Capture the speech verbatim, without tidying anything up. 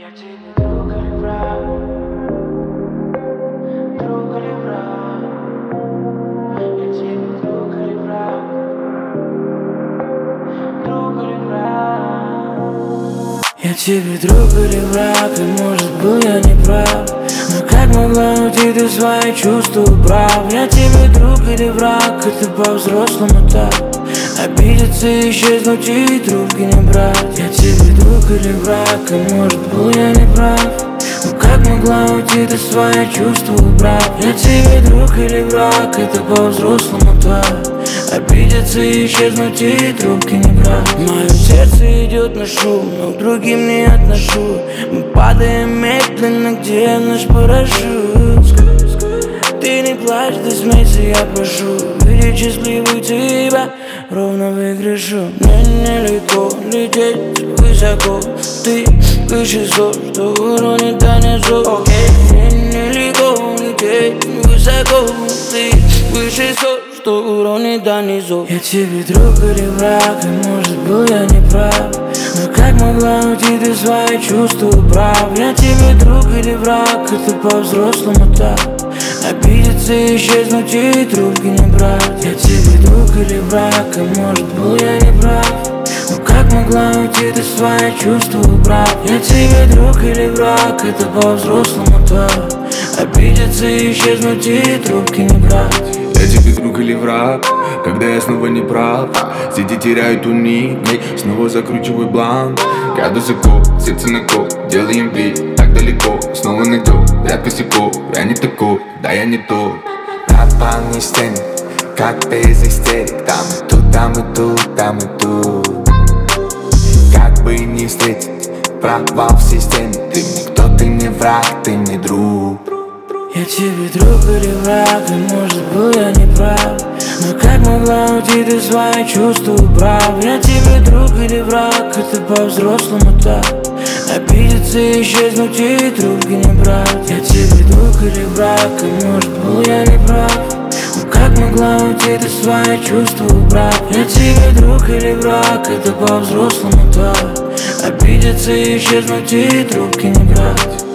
Я тебе друг или враг? Друг или враг? Я тебе друг или враг? Друг или враг? Я тебе друг или враг, и может был я не прав. Но как могла уйти ты свои чувства убрав? Я тебе друг или враг, это по-взрослому так. Обидеться, исчезнуть и трубки не брать. Я тебе друг или враг, и может был я не прав. Но как могла уйти ты свои чувства убрав? Я тебе друг или враг, это по-взрослому так. Обидеться, исчезнуть и трубки не брать. Мое сердце идет на шум, но к другим не отношу. Мы падаем медленно, где наш парашют? Ты не плачь, ты смейся, я прошу. Видеть счастливую тебя ровно выигрышу. Мне нелегко лететь высоко. Ты выше зов, что уронит донизу. Мне нелегко лететь высоко. Ты выше зов, что уронит донизу. Я тебе друг или враг, и может был я не прав. Но как могла уйти ты свои чувства убрав? Я тебе друг или враг, это по-взрослому так. Обидеться, исчезнуть и трубки не брать. Я тебе друг или враг, и может был я не прав. Но как могла уйти ты свои чувства убрав? Я тебе друг или враг, это по-взрослому так. Обидеться, исчезнуть и трубки не брать. Я тебе друг или враг, когда я снова не прав. Сети теряют уник, снова закручиваю бланк. Я высоко, сердце на кол, делаем вид, так далеко. Снова найду, ряд косяков, я не такой, да я не тот. На полной сцене, как без истерик. Там и тут, там и тут, там и тут. Как бы не встретить провал в системе. Ты мне кто, ты мне враг, ты мне друг. Я тебе друг или враг, и может был я не прав. Но как могла уйти ты свои чувства убрав? Я тебе друг или враг, это по-взрослому так. Обидеться, исчезнуть и трубки не брать. Я тебе друг или враг, и может был я не прав. Но как могла уйти ты свои чувства убрав? Я тебе друг или враг, это по-взрослому так. Обидеться, исчезнуть и трубки не брать.